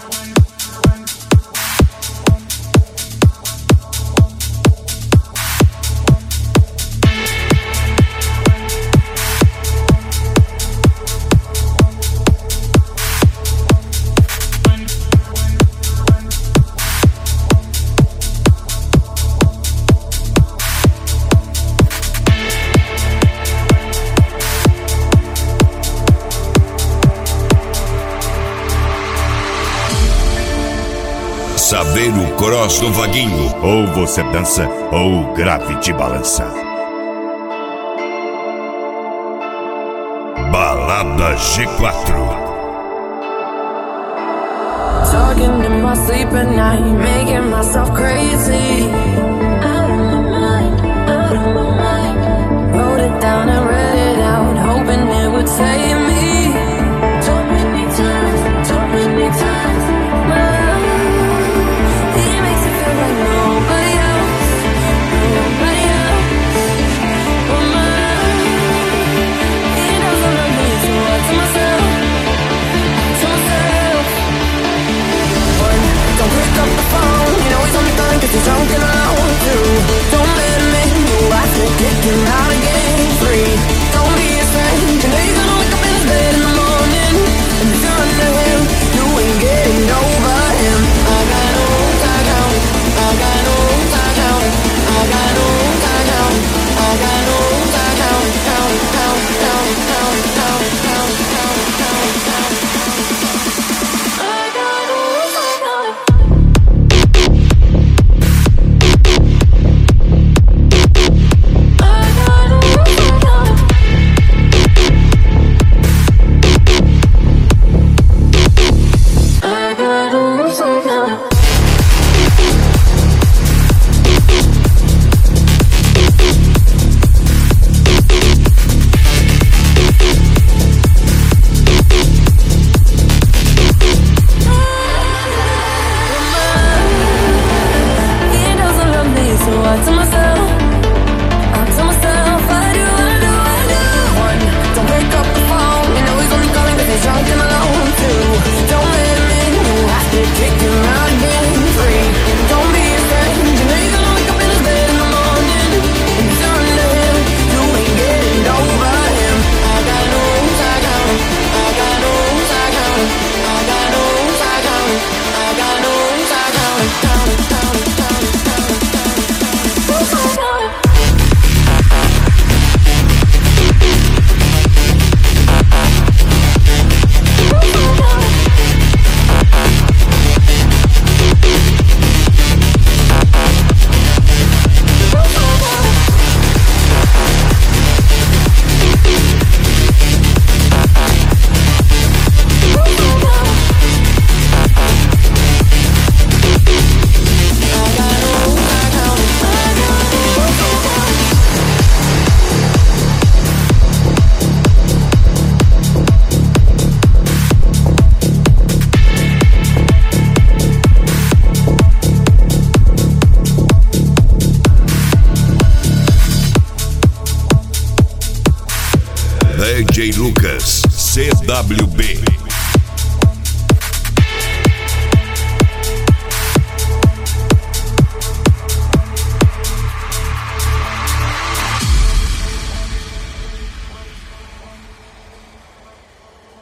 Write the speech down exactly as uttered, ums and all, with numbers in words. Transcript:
Saber o cross do Vaguinho. Ou você dança, ou o grave te balança. Balada G quatro. Talking in my sleep at night, making myself crazy. Out of my mind, out of my mind. Wrote it down and read it out, hoping it would save me. Too many times, too many times. My love, he makes it feel like nobody else, nobody else. But my love, he doesn't love me, so I tell myself, I tell myself. Don't pick up the phone, you know he's on the phone cause he's drunk and alone too. Don't let him in, you have to kick him out of game three. Don't be his friend, you know you're gonna wake up in his bed in the morning. And if you're under him, you ain't getting over him. I got no time out, I got no time out, I got no time out, I got no time out, out, out, out, out, out, out, out, out, out. I got no time out. D J Lucas, C W B.